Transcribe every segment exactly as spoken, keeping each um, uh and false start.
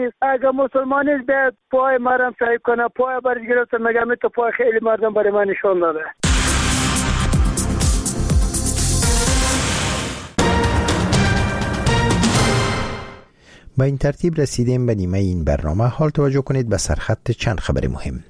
اگر مسلمانی به پای مرم سعی کنه پای برش گرفت مگه می تو پای خیلی مردم برای من نشون داده. با این ترتیب رسیدیم به نیمه این برنامه. حال توجه کنید به سرخط چند خبر مهم.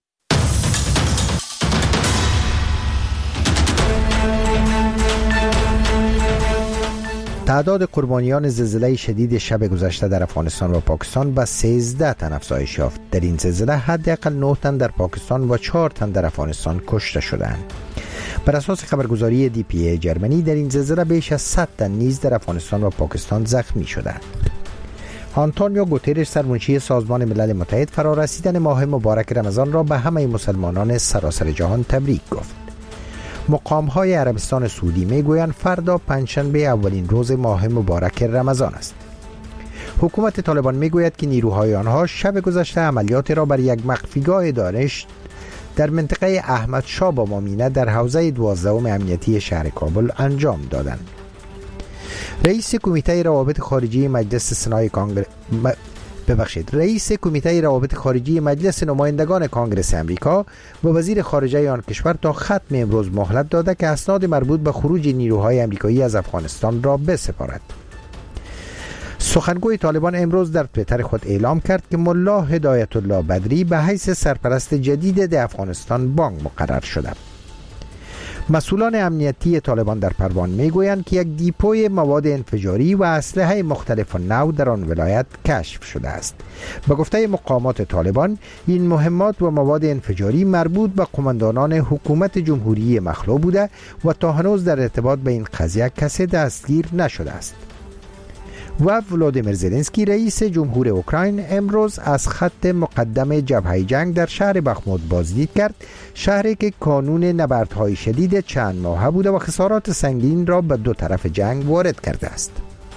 تعداد قربانیان زلزله شدید شب گذشته در افغانستان و پاکستان به سیزده تن افزایش یافت. در این زلزله حداقل نه تن در پاکستان و چهار تن در افغانستان کشته شدند. بر اساس خبرگزاری دی پی ای جرمنی در این زلزله بیش از صد تن نیز در افغانستان و پاکستان زخمی شدند. آنتونیو گوترش سرمنشی سازمان ملل متحد فرارسیدن ماه مبارک رمضان را به همه مسلمانان سراسر جهان تبریک گفت. مقام‌های عربستان سعودی میگویند فردا پنجشنبه اولین روز ماه مبارک رمضان است. حکومت طالبان میگوید که نیروهای آنها شب گذشته عملیات را بر یک مخفیگاه داعش در منطقه احمد شاه با مامینه در حوزه دوازدهم امنیتی شهر کابل انجام دادند. رئیس کمیته روابط خارجی مجلس سنای کانگره م... ببخشید رئیس کمیته روابط خارجی مجلس نمایندگان کانگرس امریکا و وزیر خارجه آن کشور تا ختم امروز مهلت داده که اسناد مربوط به خروج نیروهای امریکایی از افغانستان را بسپارد. سخنگوی طالبان امروز در توییتر خود اعلام کرد که ملا هدایت الله بدری به حیث سرپرست جدید در افغانستان بانگ مقرر شده. مسئولان امنیتی طالبان در پروان میگویند که یک دیپوی مواد انفجاری و اسلحه مختلف نوع در آن ولایت کشف شده است. به گفته مقامات طالبان این مهمات و مواد انفجاری مربوط به قماندانان حکومت جمهوری مخلوع بوده و تا هنوز در ارتباط به این قضیه کسی دستگیر نشده است. و ولادیمیر زلنسکی رئیس جمهور اوکراین امروز از خط مقدم جبهه جنگ در شهر بخموت بازدید کرد، شهری که کانون نبردهای شدید چند ماهه بوده و خسارات سنگین را به دو طرف جنگ وارد کرده است.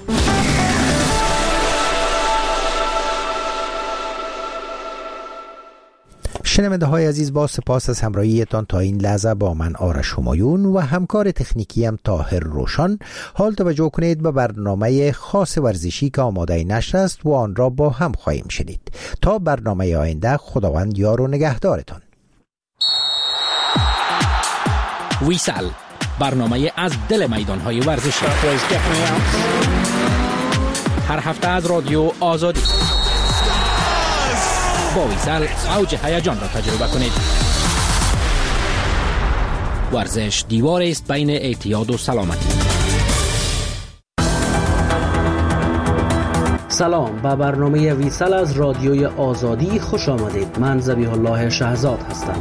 شنونده های عزیز، با سپاس از همراهیتان تا این لحظه با من آرش همایون و همکار تکنیکی هم طاهر روشن. حال توجه کنید به برنامه خاص ورزشی که آماده نشر است و آن را با هم خواهیم شنید. تا برنامه آینده، خداوند یار و نگهدارتان. ویسل، برنامه از دل میدان‌های ورزشی، هر هفته از رادیو آزادی. با ویسل اوج هیجان را تجربه کنید. ورزش دیوار است بین اعتیاد و سلامتی. سلام، به برنامه ویسل از رادیوی آزادی خوش آمدید. من ذبیح الله شهزاد هستم.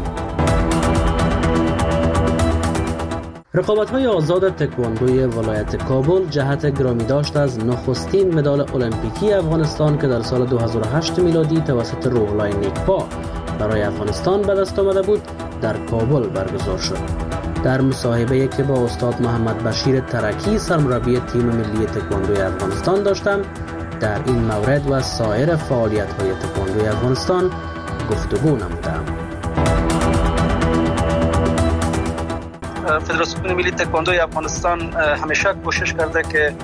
رقابت‌های آزاد تکواندوی ولایت کابل جهت گرامی داشت از نخستین مدال المپیکی افغانستان که در سال دو هزار و هشت میلادی توسط روح‌الله نیکپا برای افغانستان به دست آمده بود در کابل برگزار شد. در مصاحبه‌ای که با استاد محمد بشیر ترکی سرمربی تیم ملی تکواندوی افغانستان داشتم، در این مورد و سایر فعالیت‌های تکواندوی افغانستان گفتگو نمودم. فدراسیون ملی تکواندوی افغانستان همیشه کوشش کرده که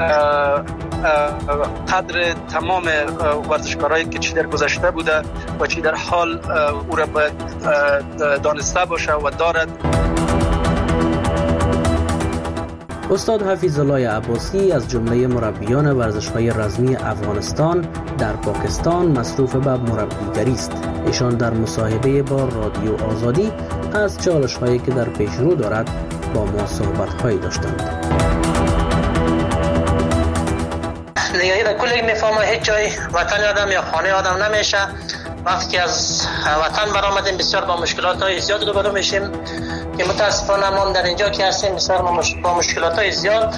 قدر تمام ورزشکارایی که چی در گذشته بوده و چی در حال او را باید دانسته باشه و دارد. استاد حفیظ الله عباسی از جمله مربیان ورزش‌های رزمی افغانستان در پاکستان مصروف به مربیگری است. ایشان در مصاحبه با رادیو آزادی از چالش‌هایی که در پیش رو دارد با ما صحبت‌هایی داشتند. دیگه در کلی میفهمه هیچ جای وطن آدم یا خانه آدم نمیشه. وقتی که از وطن برآمدیم بسیار با مشکلات‌های زیاد روبرو میشیم که متاسفانه ما در اینجا که هستیم بسیار با مشکلات‌های زیاد.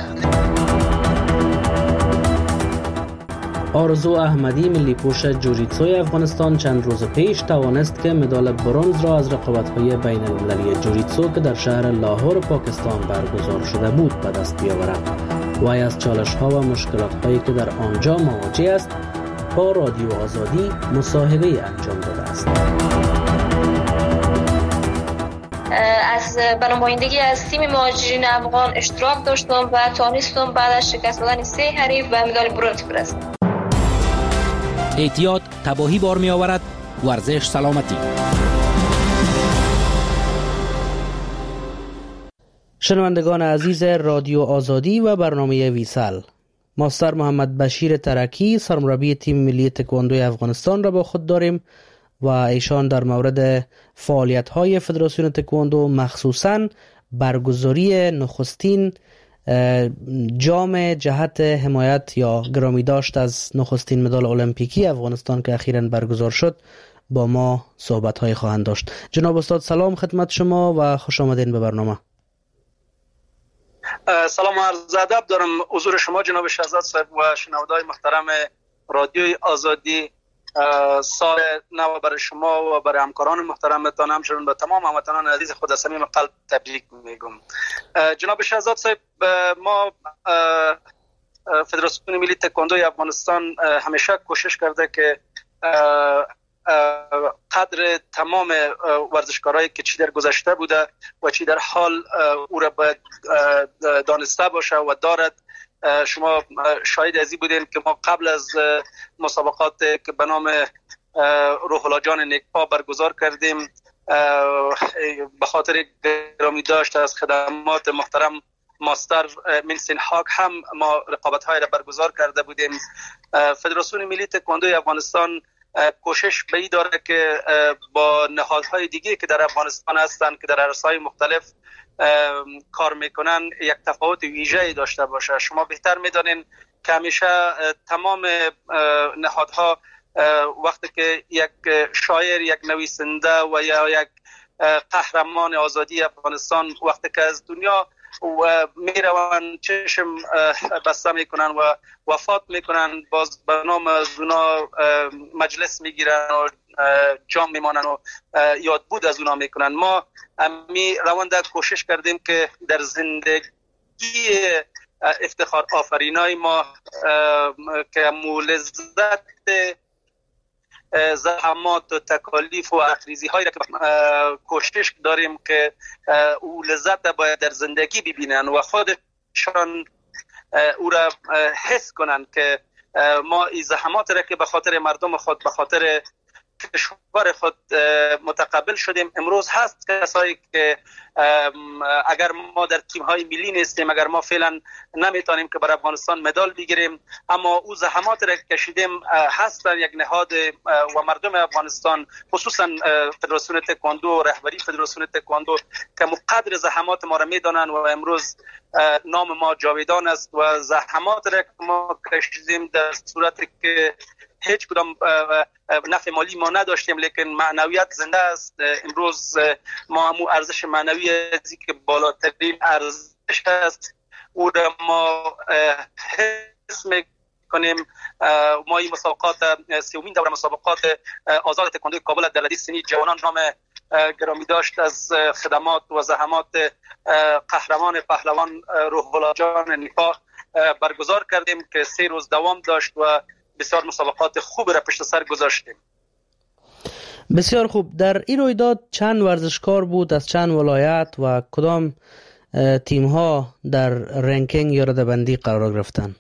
آرزو احمدی ملی پوش جوجیتسوی افغانستان چند روز پیش توانست که مدال برنز را از رقابت‌های بین المللی جوجیتسو که در شهر لاهور پاکستان برگزار شده بود به دست بیاورد. وی از چالش‌ها و مشکلات‌هایی که در آنجا مواجه است با رادیو آزادی مصاحبه انجام داده است. از برنمایندگی از تیم مهاجرین افغان اشتراک داشتم و توانستم بعد از شکست دادن سه حریف به مدال برنز برسم. احتیاط تباهی بار می آورد. ورزش سلامتی. شنوندگان عزیز رادیو آزادی و برنامه ویسال، ماستر محمد بشیر ترکی سرمربی تیم ملی تکواندوی افغانستان را با خود داریم و ایشان در مورد فعالیت‌های فدراسیون تکواندو، مخصوصاً برگزاری نخستین جام جهت حمایت یا گرامی داشت از نخستین مدال المپیکی افغانستان که اخیراً برگزار شد، با ما صحبت‌های خواهند داشت. جناب استاد سلام خدمت شما و خوش آمدین به برنامه. سلام و عرض ادب دارم حضور شما جناب شهزاد صاحب و شنوندگان محترم رادیوی آزادی. سال نو برای شما و برای همکاران محترمتان، همچنین به تمام هموطنان عزیز خود از صمیم قلب تبریک میگم. جناب شهزاد صاحب، ما فدراسیون ملی تکواندوی افغانستان همیشه کوشش کرده که قدر تمام ورزشکارایی که چی در گذشته بوده و چی در حال او را باید دانسته باشه و دارد. شما شاهد ازی بودین که ما قبل از مسابقات که به نام روح الله جان نیکپا برگزار کردیم، به خاطر گرامی داشت از خدمات محترم ماستر منسین هاک هم ما رقابت های را برگزار کرده بودیم. فدراسیون ملی تکواندوی افغانستان کوشش به این داره که با نهادهای دیگه که در افغانستان هستند که در عرصه‌های مختلف کار میکنن یک تفاوت ویژه‌ای داشته باشه. شما بهتر میدانین که همیشه تمام نهادها وقتی که یک شاعر، یک نویسنده و یا یک قهرمان آزادی افغانستان وقتی که از دنیا و میروند چشم بسته میکنن و وفات میکنن، باز به نام از اونا مجلس میگیرن و جام میمانن و یاد بود از اونا میکنن. ما می روند کوشش کردیم که در زندگی افتخار آفرینای ما که مولزت زحمات و تکالیف و اخریزی هایی را که کوشش داریم که او لذت باید در زندگی ببینن و خودشان او را حس کنن که ما این زحمات را که به خاطر مردم خود، به خاطر کشور خود متقبل شدیم. امروز هست کسایی که اگر ما در تیم های ملی نیستیم، اگر ما فعلا نمیتونیم که برای افغانستان مدال بگیریم، اما او زحمات را کشیدیم هستن یک نهاد و مردم افغانستان، خصوصا فدراسیون تکواندو و رهبری فدراسیون تکواندو که مقدر زحمات ما را میدانن و امروز نام ما جاویدان است و زحمات را که ما کشیدیم در صورتی که هیچ کدام نفع مالی ما نداشتیم، لیکن معنویت زنده است. امروز ما همون ارزش معنوی ازی که بالاترین ارزش است او را ما حس میکنیم. ما این مسابقات سومین دوره مسابقات آزاد تکواندوی کابل در رده سنی جوانان نام گرامی داشت از خدمات و زحمات قهرمان پهلوان روح الله جان نیکپا برگزار کردیم که سه روز دوام داشت و بسیار مسابقات خوب را پشت سر گذاشتیم. بسیار خوب. در این رویداد چند ورزشکار بود از چند ولایت و کدام تیم ها در رنکینگ یا رده‌بندی قرار گرفتن؟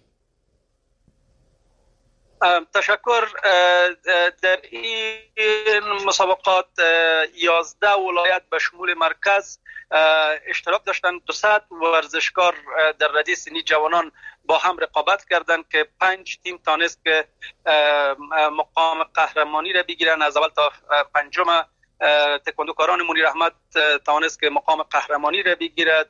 تشکر. در این مسابقات یازده ولایت به شمول مرکز اشتراک داشتند. دویست ورزشکار در رده سنی جوانان با هم رقابت کردند که پنج تیم تانست که مقام قهرمانی را بگیرن. از اول تا پنجم تکواندوکاران منیر احمد تانست که مقام قهرمانی را بگیرد.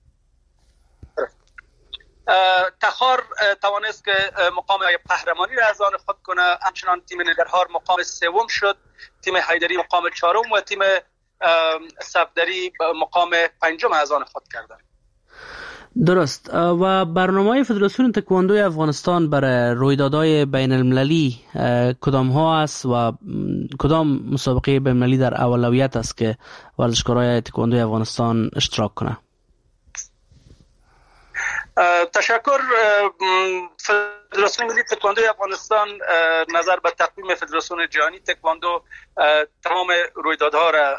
تخار توانست که مقام قهرمانی را از آن خود کنه. همچنان تیم نگرهار مقام سوم شد، تیم حیدری مقام چهارم و تیم صفدری مقام پنجم از آن خود کردند. درست. و برنامه فدراسیون تکواندوی افغانستان برای رویدادهای بین المللی کدام ها است و کدام مسابقه بین المللی در اولویت است که ورزشکارای تکواندوی افغانستان اشتراک کنند؟ تشکر. فدراسیون ملی تکواندوی افغانستان نظر به تقویم فدراسیون جهانی تکواندو تمام رویدادها را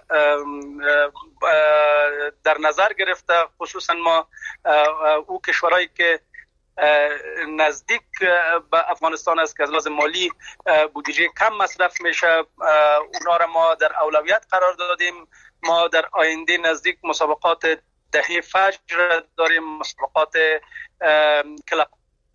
در نظر گرفته. خصوصا ما او کشورهایی که نزدیک به افغانستان است که از لحاظ مالی بودجه کم مصرف میشه. اونا را ما در اولویت قرار دادیم. ما در آینده نزدیک مسابقات دهه فجر داریم، مسابقات کلاب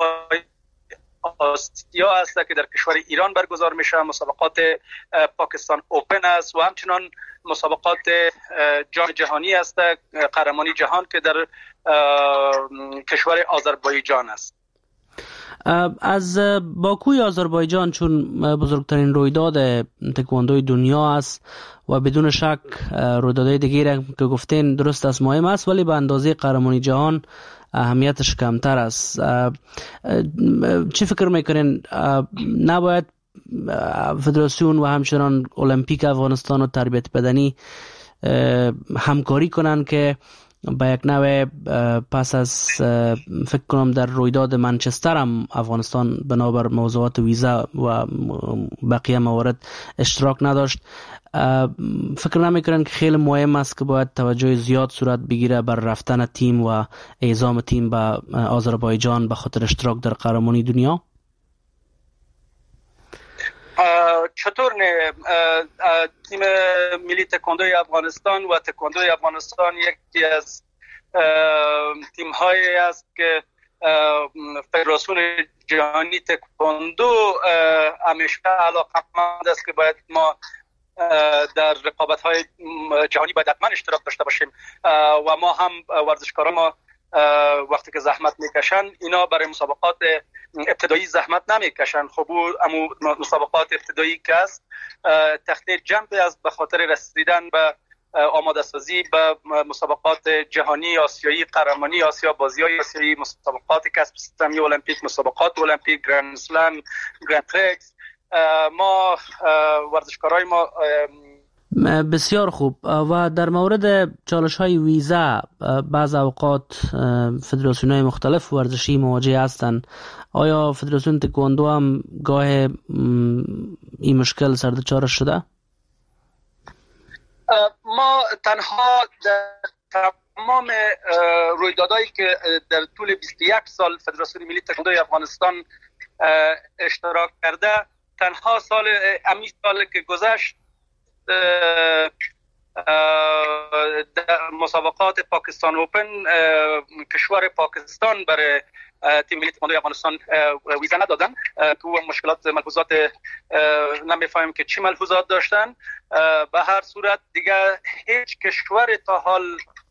آسیا است که در کشور ایران برگزار میشه، مسابقات پاکستان اوپن است و همچنان مسابقات جام جهانی است، قهرمانی جهان که در کشور آذربایجان است. از باکوی آذربایجان چون بزرگترین رویداد تکواندوی دنیا است و بدون شک رویدادهای دیگه که گفتین درست است مهم است، ولی به اندازه قهرمانی جهان اهمیتش کمتر است. چی فکر میکنین نباید فدراسیون و همچنان المپیک افغانستان و تربیت بدنی همکاری کنن که با یک نوع پس از فکر کنم در رویداد منچستر هم افغانستان بنابر موضوعات ویزا و بقیه موارد اشتراک نداشت، فکر نمیکنن که خیلی مهم است که باید توجه زیاد صورت بگیره بر رفتن تیم و اعزام تیم به آذربایجان به خاطر اشتراک در قهرمانی دنیا؟ چطور نه؟ تیم ملی تکواندوی افغانستان و تکواندوی افغانستان یکی از تیم هایی است که فدراسیون جهانی تکواندو همیشه علاقمند است که باید ما در رقابت های جهانی باید حتما اشتراک داشته باشیم و ما هم ورزشکاران ما وقتی که زحمت میکشن اینا برای مسابقات ابتدایی زحمت نمیکشن. خب امو مسابقات ابتدایی که است تخته جنب است به خاطر رسیدن به آماده سازی به مسابقات جهانی آسیایی، قهرمانی آسیا، بازی‌های آسیایی، مسابقات کسب سهمیه المپیک، مسابقات المپیک، گرند اسلم، گرند پرکس. ما ورزشکارای ما بسیار خوب. و در مورد چالش های ویزا بعض اوقات فدراسیون های مختلف ورزشی مواجه هستند. آیا فدراسیون تکواندو هم گاه این مشکل سرد شده؟ ما تنها در تمام رویدادهایی که در طول بیست و یک سال فدراسیون ملی تکواندوی افغانستان اشتراک کرده، تنها سال امی سال که گذشت مسابقات پاکستان اوپن کشور پاکستان برای تیم ملی تکواندوی افغانستان ویزا ندادن. تو مشکلات ملحوظات نمیفهمیم که چی ملحوظات داشتن. به هر صورت دیگه هیچ کشور تا حال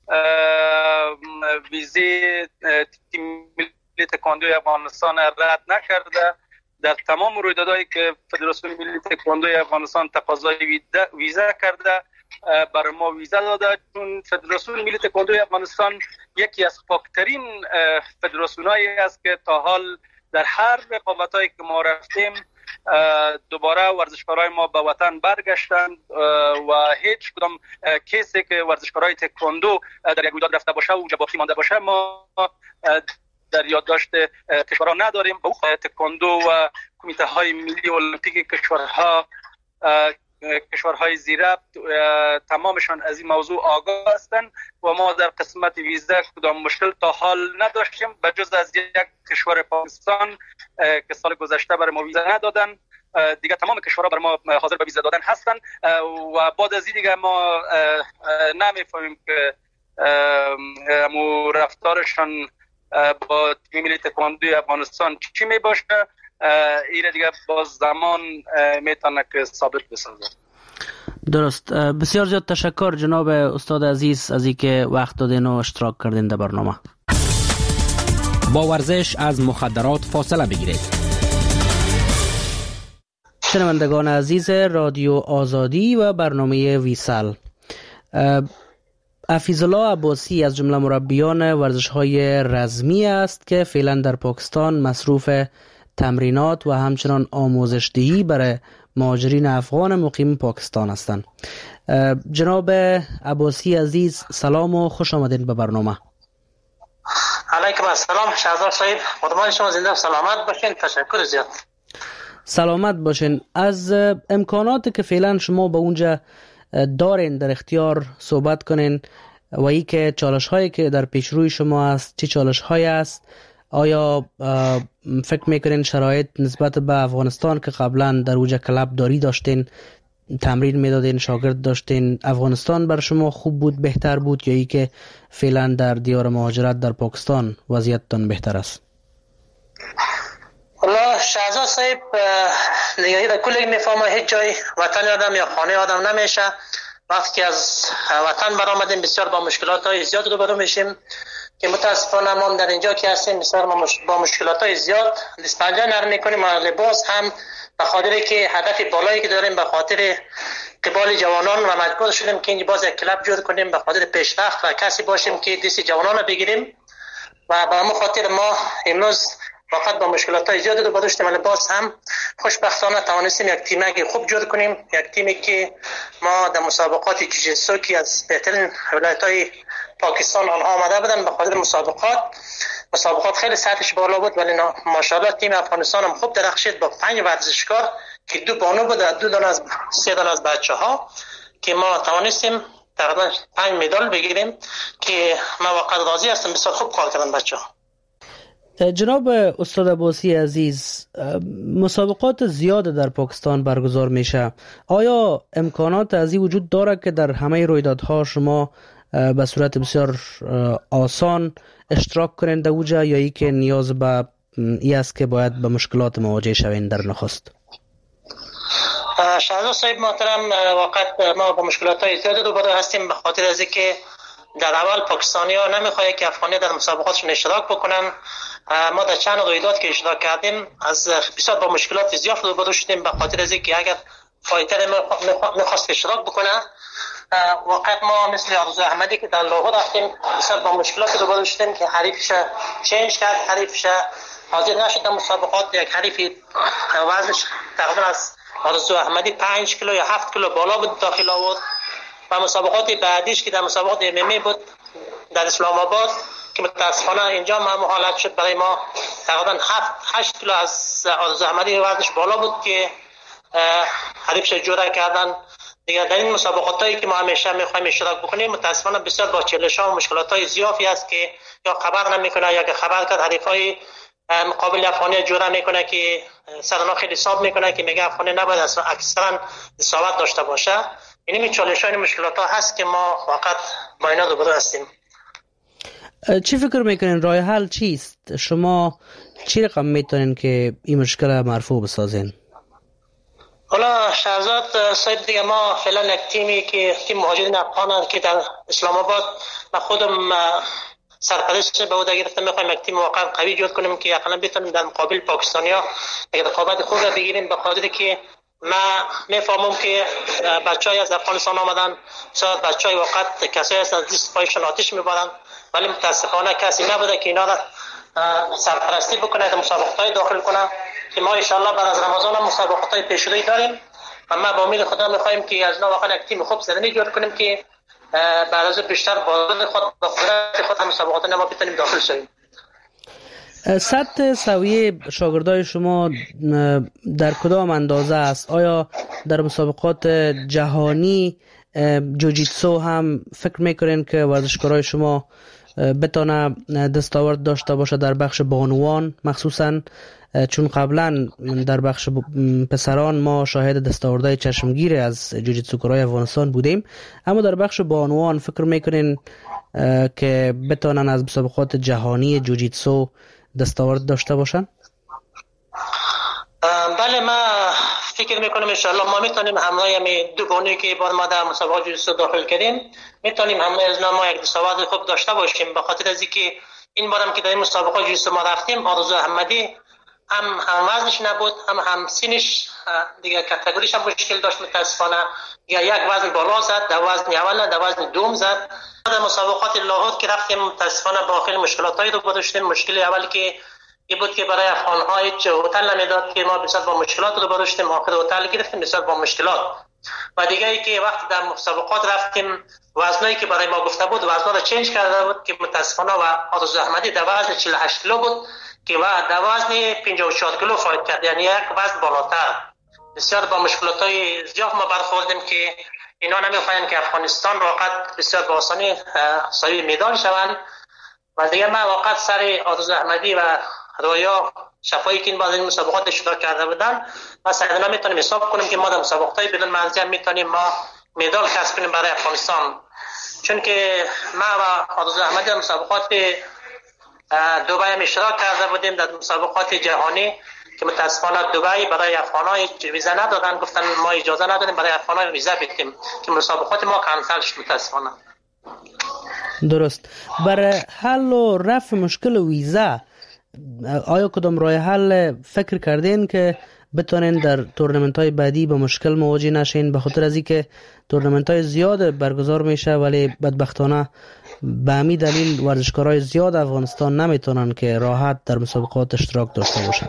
ویزه تیم ملی تکواندوی افغانستان رد نکرده. در تمام رویدادهایی که فدراسیون ملی تکواندوی افغانستان تقاضای ویزا کرده برای ما ویزا داده، چون فدراسیون ملی تکواندوی افغانستان یکی از پاکترین فدراسیونایی است که تا حال در هر رقابتایی که ما رفتیم دوباره ورزشکارای ما به وطن برگشتند و هیچ کدام کیسی که ورزشکارای تکواندو در یک رویداد رفته باشه و اونجا باقی مانده باشه ما در یادداشت کشورها نداریم. تکواندو و کمیته های ملی المپیک کشورها کشورهای زیربط تمامشان از این موضوع آگاه هستند و ما در قسمت ویزا کدام مشکل تا حال نداشتیم به جز از یک کشور پاکستان که سال گذشته برای ما ویزا ندادن. دیگه تمام کشورها برای ما حاضر به ویزا دادن هستن و بعد از این دیگه ما نمیفهمیم که امو رفتارشان با تیم ملی تکواندوی افغانستان چی می باشه. ایره دیگه باز زمان میتونه که ثابت بسازه. درست. بسیار زیاد تشکر جناب استاد عزیز از اینکه وقت دادین و اشتراک کردین در برنامه. با ورزش از مخدرات فاصله بگیرید. شنوندگان عزیز رادیو آزادی و برنامه ویسال، حفیظالله عباسی از جمله مربیان ورزش‌های رزمی است که فعلا در پاکستان مصروف تمرینات و همچنان آموزش دهی برای مهاجرین افغان مقیم پاکستان هستند. جناب عباسی عزیز سلام و خوش آمدین به برنامه. علیکم السلام شهزاد صاحب، خدمت شما زنده و سلامت باشین. تشکر زیاد. سلامت باشین. از امکاناتی که فعلا شما به اونجا دارین در اختیار صحبت کنین و ای که چالش هایی که در پیش روی شما است چه چالش هایی است آیا فکر میکنین شرایط نسبت به افغانستان که قبلا در اوج کلب داری داشتین، تمرین میدادین، شاگرد داشتین، افغانستان بر شما خوب بود، بهتر بود، یا ای که فعلا در دیار مهاجرت در پاکستان وضعیتتان بهتر است؟ والله شهزاد صاحب نگاهی در کل میفهمه هیچ جای وطن آدم یا خانه آدم نمیشه. وقتی که از وطن برآمدیم بسیار با مشکلات های زیاد روبرو میشیم که متاسفانه ما در اینجا که هستیم بسیار با مشکلات های زیاد دست پنجه نرم میکنیم. لباس هم به خاطر که هدف بالایی که داریم، به خاطر قبال جوانان و مجبور شدیم که اینجا باز یک کلب جور کنیم به خاطر پیشرفت و کسی باشیم که دست جوانان رو بگیریم و به همون خاطر ما امروز فقط با مشکلات های زیاد رو بداشتیم. لباس هم خوشبختانه توانستیم یک تیمی خوب جور کنیم، یک تیمی که ما در مسابقات جوجیتسو که از بهترین ولایت های پاکستان آنها آمده بودن به خاطر مسابقات مسابقات خیلی سطحش بالا بود، ولی ماشاءالله تیم افغانستان هم خوب درخشید با پنج ورزشکار که دو بانو بود، دو دانه از سه دانه از بچه‌ها که ما توانستیم تقریبا پنج مدال بگیریم که ما واقعا راضی هستم. بسیار خوب کار کردن بچه‌ها. جناب استاد عباسی عزیز، مسابقات زیاد در پاکستان برگزار میشه. آیا امکانات ازی وجود داره که در همه رویدادها شما به صورت بسیار آسان اشتراک کنند در اوجا، یا ای که نیاز به ای است که باید به مشکلات مواجه شوین در نخست؟ شهزاد صاحب محترم، واقعا ما با مشکلات های زیاد روبرو هستیم به خاطر از اینکه در اول پاکستانی ها نمیخواهی که افغانی در مسابقاتشون اشتراک بکنن. ما در چند رویداد که اشتراک کردیم از بسیار با مشکلات زیاد روبرو شدیم به خاطر از اینکه اگر فایتر میخواست اشتراک بکنه، واقعا ما مثل آرزو احمدی که در لاهور رفتیم بسیار با مشکلات روبرو شدیم که حریفش چنج کرد، حریفش حاضر نشد در مسابقات. یک حریف وزنش تقریبا از آرزو احمدی پنج کیلو یا هفت کیلو بالا بود داخل آورد و مسابقات بعدیش که در مسابقات ام ام ای بود در اسلام آباد که متاسفانه اینجا هم حالت شد برای ما تقریبا هفت هشت کیلو از آرزو احمدی وزنش بالا بود که حریفش جوره کردن. دیگه در این مسابقات هایی که ما همیشه میخوایم اشتراک بکنیم متاسفانه بسیار با چالش ها و مشکلات های زیادی است که یا خبر نمیکنه یا که خبر کرد حریف های مقابل افغانی جوره میکنه که سرنا خیلی حساب میکنه که میگه افغانی نباید اصلا اکثرا دستاورد داشته باشه. این چالش های مشکلات ها هست که ما فقط با اینا روبرو هستیم. چی فکر میکنین راه حل چیست؟ شما چی رقم میتونین که این مشکل مرفوع بسازین؟ حالا شهزاد صاحب دیگه ما فعلا یک تیمی که تیم مهاجرین افغان که در اسلام آباد من خودم سرپرست به عهده گرفتم، میخوایم یک تیم واقعا قوی جور کنیم که اقلا بتونیم در مقابل پاکستانیا یک رقابت خوب را بگیریم به خاطر که ما میفهمم که بچهای از افغانستان آمدن شاید بچهای واقعا کسایی هستن دست پایشون آتش میبارن، ولی متاسفانه کسی نبوده که اینا را سرپرستی بکنه در مسابقات داخل کنه که ما ان شاء الله بعد از رمضان مسابقات پیشروی داریم و ما با امید خدا میخوایم که از نو واقعا یک تیم خوب زدنی جور کنیم که بعد از بیشتر با خود با قدرت خود هم مسابقات ما بتونیم داخل شویم. سطح سویه شاگردای شما در کدام اندازه است؟ آیا در مسابقات جهانی جوجیتسو هم فکر میکنین که ورزشکارای شما بتونه دستاورد داشته باشه در بخش بانوان مخصوصا؟ چون قبلا در بخش پسران ما شاهد دستاوردهای چشمگیر از جوجیتسوکارای افغانستان بودیم، اما در بخش بانوان فکر میکنین که بتونن از مسابقات جهانی جوجیتسو دستاورد داشته باشن؟ بله، ما فکر میکنم انشاءالله ما میتونیم همراه همی دو بانوی که بار ما در مسابقات جوجیتسو داخل کردیم میتونیم همراه از ما یک دستاورد خوب داشته باشیم به خاطر از اینکه این بارم که در این مسابقات جوجیتسو ما رفتیم آرزو احمدی هم هم وزنش نبود هم هم سینش دیگه کاتگوریش هم مشکل داشت متاسفانه، یا یک وزن بالا زد در وزن اول در وزن دوم زد. در مسابقات لاهور که رفتیم متاسفانه با خیلی مشکلاتایی رو داشتیم. مشکل اول که این بود که برای افغان‌ها هیچ هتل نمیداد که ما بسیار با مشکلات رو داشتیم، آخر هتل گرفتیم بسیار با مشکلات. و دیگه ای که وقتی در مسابقات رفتیم وزنایی که برای ما گفته بود وزنا رو چنج کرده بود که متاسفانه و آرزو احمدی در وزن چهل و هشت کیلو بود که و در وزن پنجاه و چهار کیلو فایت کرد، یعنی یک وزن بالاتر. بسیار با مشکلات‌های زیاد ما برخوردیم که اینا نمیخواین که افغانستان واقعا بسیار با آسانی صاحب مدال شوند و دیگه من واقعا سر آرزو احمدی و رویا شفایی که این باز این مسابقات اشتراک کرده بودن ما سعیدنا میتونیم حساب کنیم که ما در مسابقات بدون مرزی هم میتونیم ما مدال کسب کنیم برای افغانستان. چون که ما و آرزو احمدی در مسابقات دبی هم اشتراک کرده بودیم در مسابقات جهانی که متاسفانه دبی برای افغان‌ها ویزا ندادن، گفتن ما اجازه نداریم برای افغان‌ها ویزا بدیم که مسابقات ما کانسل شد متاسفانه. درست. برای حل و رفع مشکل ویزا آیا کدام راه حل فکر کردین که بتونین در تورنمنت های بعدی با مشکل مواجه نشین؟ به خاطر از اینکه تورنمنت های زیاد برگزار میشه ولی بدبختانه به همین دلیل ورزشکارای زیاد افغانستان نمیتونن که راحت در مسابقات اشتراک داشته باشن.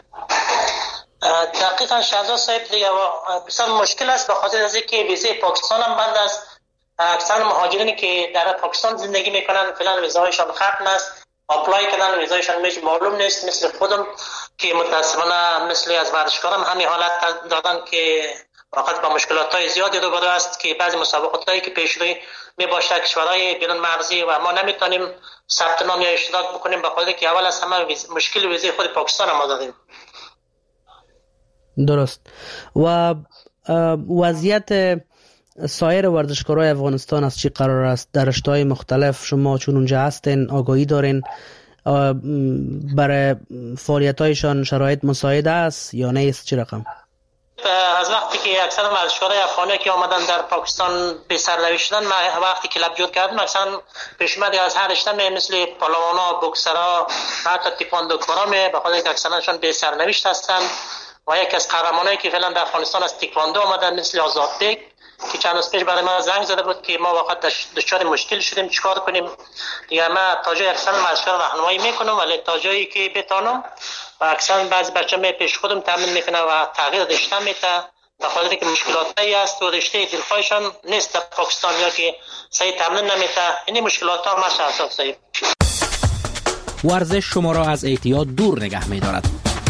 دقیقاً شهزاد صاحب دیگه بسیار مشکل است به خاطر از اینکه ویزای پاکستان هم بند است. اکثر مهاجرینی که در پاکستان زندگی میکنن فعلا ویزایشان ختم است، اپلای کردن ویزایشان میش معلوم نیست. مثل خودم که متاسفانه مثل از ورزشکارم همین حالت دادن که واقعا با مشکلات های زیادی روبرو است که بعضی مسابقات هایی که پیش روی می باشه کشورهای بیرون مرزی و ما نمیتونیم ثبت نام یا اشتراک بکنیم به خاطر که اول از همه مشکل ویزای خود پاکستان ما داریم. درست. و وضعیت سایر ورزشکارای افغانستان از چی قرار است؟ در رشته‌های مختلف شما چون اونجا هستین آگاهی دارین برای فعالیت‌هایشان شرایط مساعد است یا نیست؟ چه رقم؟ از وقتی که اکثر ورزشکارای افغانی که آمدن در پاکستان به سرنوشت شدن ما وقتی کلاب جور کردیم اکثر پیشمد از هر رشته مثل پالوانا، بوکسرها، حتی تکواندوکارا می به خاطر که اکثرشون به سرنوشت هستند و یک از قهرمانایی که فعلا در افغانستان از تکواندو آمدن مثل آزادبک که چند روز پیش برای ما زنگ زده بود که ما واقعا دچار مشکل شدیم چیکار کنیم. دیگه ما تا جای اکثر ورزشکار راهنمایی میکنم ولی تا جایی که بتونم و اکثر بعضی بچه‌ها می پیش خودم تمرین میکنه و تغییر رشته میده به خاطر که مشکلاتی است و رشته دلخواهشان نیست در پاکستان یا که صحیح تمرین نمیده. این مشکلات ها ما شخصا صحیح. ورزش شما را از اعتیاد دور نگه می‌دارد.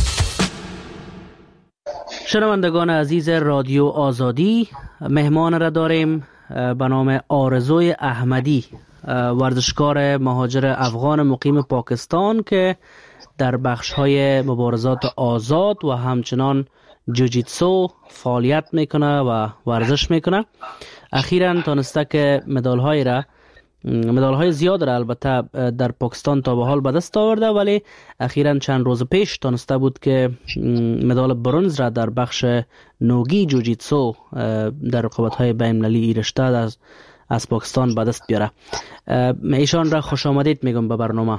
شنوندگان عزیز رادیو آزادی، مهمان را داریم به نام آرزوی احمدی، ورزشکار مهاجر افغان مقیم پاکستان که در بخش‌های مبارزات آزاد و همچنان جوجیتسو فعالیت میکنه و ورزش میکنه. اخیراً تانسته که مدال‌های را مدال‌های زیاد را البته در پاکستان تا به حال به دست آورده ولی اخیراً چند روز پیش تانسته بود که مدال برنز را در بخش نوگی جوجیتسو در رقابت‌های بین‌المللی رشته از از پاکستان به دست بیاره. ایشان را خوش آمدید میگم به برنامه.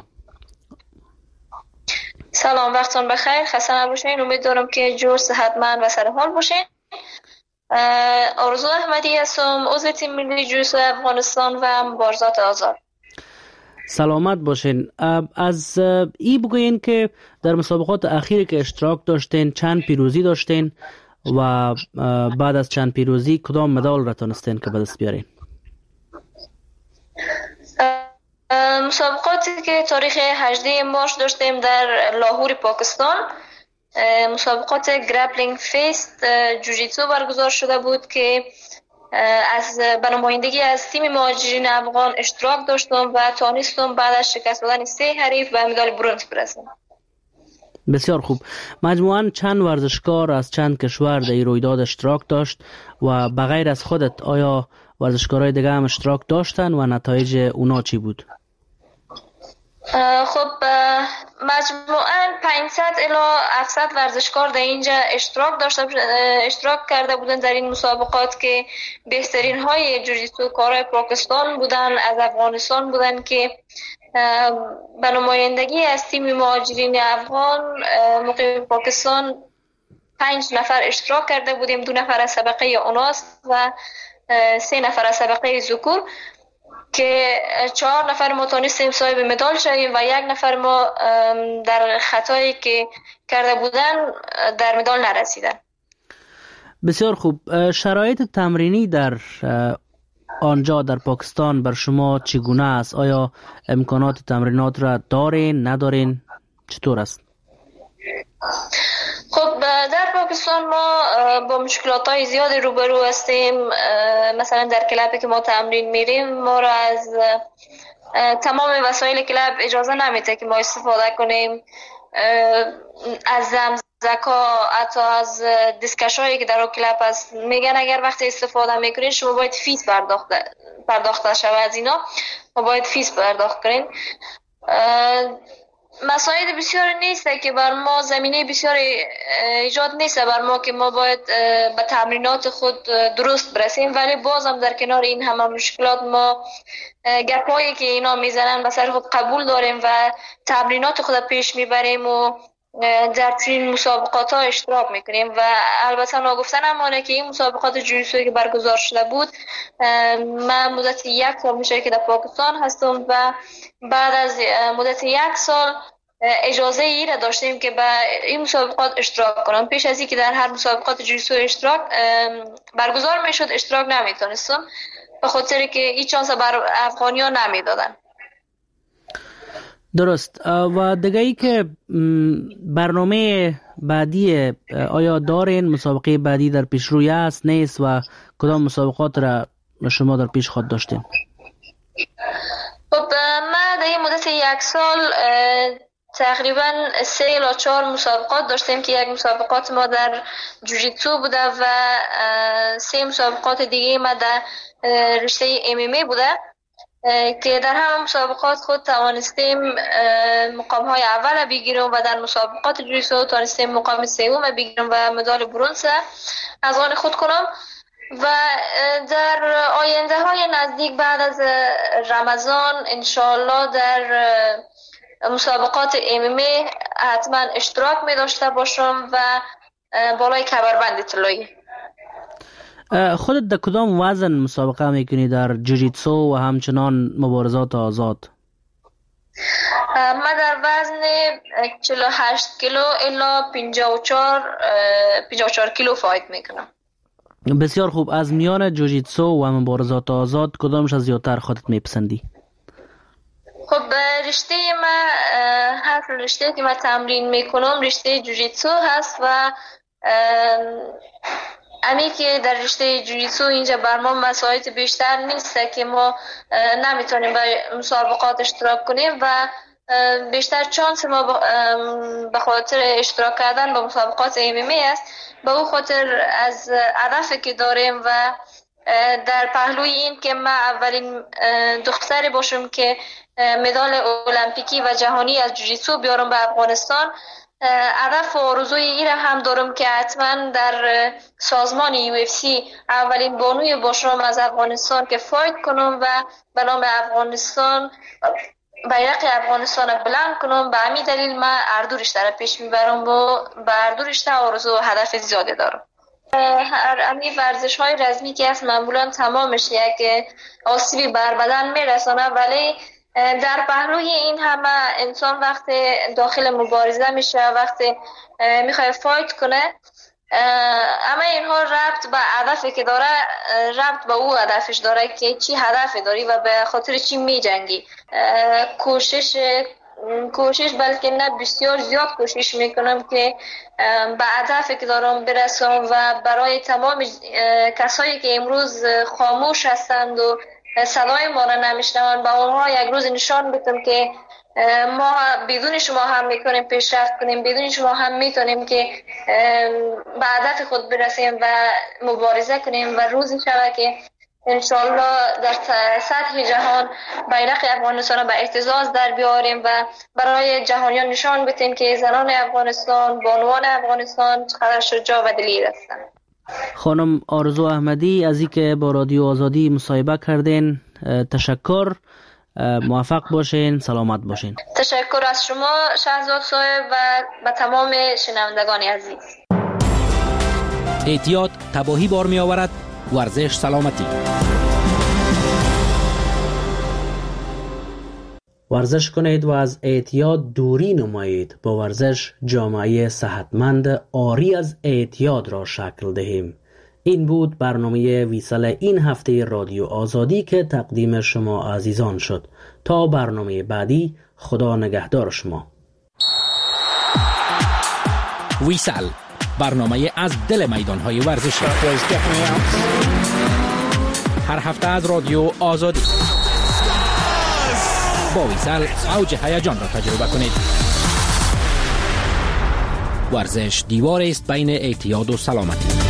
سلام، وقتتون بخیر، خسته نباشین. امیدوارم که جور صحتمند و سر حال باشین. آرزو احمدی هستم، عضو تیم ملی جوجیتسو افغانستان و مبارزات آزاد. سلامت باشین. از ای بگوین که در مسابقات اخیری که اشتراک داشتین چند پیروزی داشتین و بعد از چند پیروزی کدام مدال را تونستین که به دست بیارین؟ مسابقاتی که تاریخ هجدهم مارس داشتیم در لاهور پاکستان، مسابقات گرپلینگ فیست جوجیتسو برگزار شده بود که از بنمایندگی از تیم مهاجرین افغان اشتراک داشتم و توانستم بعد از شکست دادن سه حریف به مدال برنز برسم. بسیار خوب. مجموعاً چند ورزشکار از چند کشور در این رویداد اشتراک داشت و بغیر از خودت آیا ورزشکارای دیگه هم اشتراک داشتن و نتایج اونا چی بود؟ خب مجموعاً پانصد الی هفتصد ورزشکار در اینجا اشتراک داشته اشتراک کرده بودن در این مسابقات که بهترین های جوجیتسو کارای پاکستان بودن، از افغانستان بودن که به نمایندگی از تیم مهاجرین افغان مقیم پاکستان پنج نفر اشتراک کرده بودیم، دو نفر از طبقه اناث و سه نفر از طبقه ذکور که چهار نفر ما تونستیم صاحب مدال شویم و یک نفر ما در خطایی که کرده بودن در مدال نرسیدن. بسیار خوب. شرایط تمرینی در آنجا در پاکستان بر شما چگونه است؟ آیا امکانات تمرینات را دارین ندارین؟ چطور است؟ خب در پاکستان ما با مشکلات های زیادی روبرو هستیم. مثلا در کلابی که ما تمرین میریم ما را از تمام وسایل کلاب اجازه نمیده که ما استفاده کنیم از زمزکا، حتی از دیسکش هایی که در کلاب هست. میگن اگر وقتی استفاده میکنین شما باید فیس پرداخت پرداخته شود از اینا و باید فیس پرداخت کنین. مسائل بسیار نیست که بر ما زمینه بسیار ایجاد نیست بر ما که ما باید به تمرینات خود درست برسیم، ولی بازم در کنار این همه مشکلات ما گپایی که اینا میزنن به سر خود قبول داریم و تمرینات خود پیش میبریم و در چنین مسابقات ها اشتراک میکنیم. و البته ناگفتن امانه که این مسابقات جوجیتسویی که برگزار شده بود، من مدت یک سال میشه که در پاکستان هستم و بعد از مدت یک سال اجازه ای را داشتیم که به این مسابقات اشتراک کنم. پیش از این که در هر مسابقات جوجیتسو اشتراک برگزار میشد اشتراک نمیتونستم به خاطر که این چانس بر افغانی‌ها نمیدادن. درست. و دیگه ای که برنامه بعدی آیا دارین؟ مسابقه بعدی در پیش روی است نیست و کدام مسابقات را شما در پیش خود داشتین؟ خب ما در این مدت یک سال تقریبا سه یا چهار مسابقات داشتیم که یک مسابقات ما در جوجیتسو بوده و سه مسابقات دیگه ما در رشته ام ام ای بوده که در همه مسابقات خود توانستیم مقام های اول بگیریم و در مسابقات جوجیتسو توانستیم مقام سوم بگیریم و مدال برنز از آن خود کنم. و در آینده های نزدیک بعد از رمضان انشاءالله در مسابقات ام ام ای حتما اشتراک می داشته باشم و بالای کمربند طلایی. خودت در کدام وزن مسابقه میکنی در جوجیتسو و همچنان مبارزات آزاد؟ من در وزن چهل و هشت کیلو الی پنجاه و چهار کیلو فایت میکنم. بسیار خوب. از میان جوجیتسو و مبارزات آزاد کدامش از زیادتر خودت میپسندی؟ خب رشته ما هر رشته که من تمرین میکنم رشته جوجیتسو هست و امی که در رشته جوجیتسو اینجا بر ما مسائل بیشتر نیست که ما نمیتونیم به مسابقات اشتراک کنیم و بیشتر چانس ما به خاطر اشتراک کردن به مسابقات ام ام ای است. به او خاطر از هدفی که داریم و در پهلوی این که ما اولین دختری باشم که مدال المپیکی و جهانی از جوجیتسو بیارم به افغانستان، هدف و آرزوی این هم دارم که حتما در سازمان یو اف سی اولین بانوی باشم از افغانستان که فایت کنم و به نام افغانستان بیرق افغانستان بلند کنم. به همین دلیل من اردو رشته را پیش میبرم و به اردو رشته آرزو و هدف زیاده دارم. هر امی ورزش های رزمی که هست معمولا تمامش یک آسیبی بر بدن میرسانه، ولی در پهلوی این همه انسان وقت داخل مبارزه میشه، وقت میخواد فایت کنه، اما اینها ربط به هدفی که داره، ربط به او هدفش داره که چی هدفی داری و به خاطر چی میجنگی. کوشش کوشش بلکه نه بسیار زیاد کوشش میکنم که به هدفی که دارم برسم و برای تمام کسایی که امروز خاموش هستند و صدای ما را نمیشنوند به اونها یک روز نشان بدم که ما بدون شما هم میکنیم پیشرفت کنیم، بدون شما هم میتونیم که به هدف خود برسیم و مبارزه کنیم و روزی شود که انشالله در سطح جهان بیرق افغانستان را به اهتزاز در بیاریم و برای جهانیان نشان بدیم که زنان افغانستان، بانوان افغانستان چقدر شجاع و دلیر هستند. خانم آرزو احمدی از اینکه با رادیو آزادی مصاحبه کردین تشکر. موفق باشین، سلامت باشین. تشکر از شما شهزاد صاحب و به تمام شنوندگان عزیز. اعتیاد تباهی بار می آورد، ورزش سلامتی. ورزش کنید و از اعتیاد دوری نمایید. با ورزش جامعه صحتمند عاری از اعتیاد را شکل دهیم. این بود برنامه ویسال این هفته رادیو آزادی که تقدیم شما عزیزان شد. تا برنامه بعدی، خدا نگهدار شما. ویسال، برنامه از دل میدان‌های ورزشی. هر هفته از رادیو آزادی. با ویسل اوج هیجان را تجربه کنید. ورزش دیواری است بین اعتیاد و سلامتی.